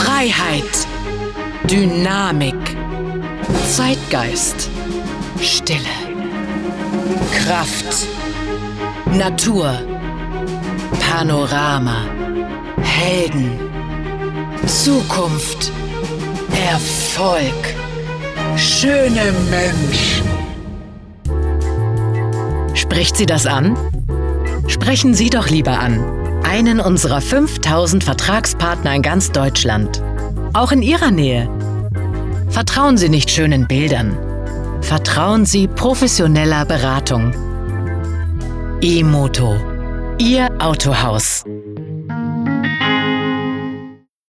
Freiheit, Dynamik, Zeitgeist, Stille, Kraft, Natur, Panorama, Helden, Zukunft, Erfolg, schöne Menschen. Spricht Sie das an? Sprechen Sie doch lieber an. Einen unserer 5000 Vertragspartner in ganz Deutschland. Auch in Ihrer Nähe. Vertrauen Sie nicht schönen Bildern. Vertrauen Sie professioneller Beratung. E-Moto. Ihr Autohaus.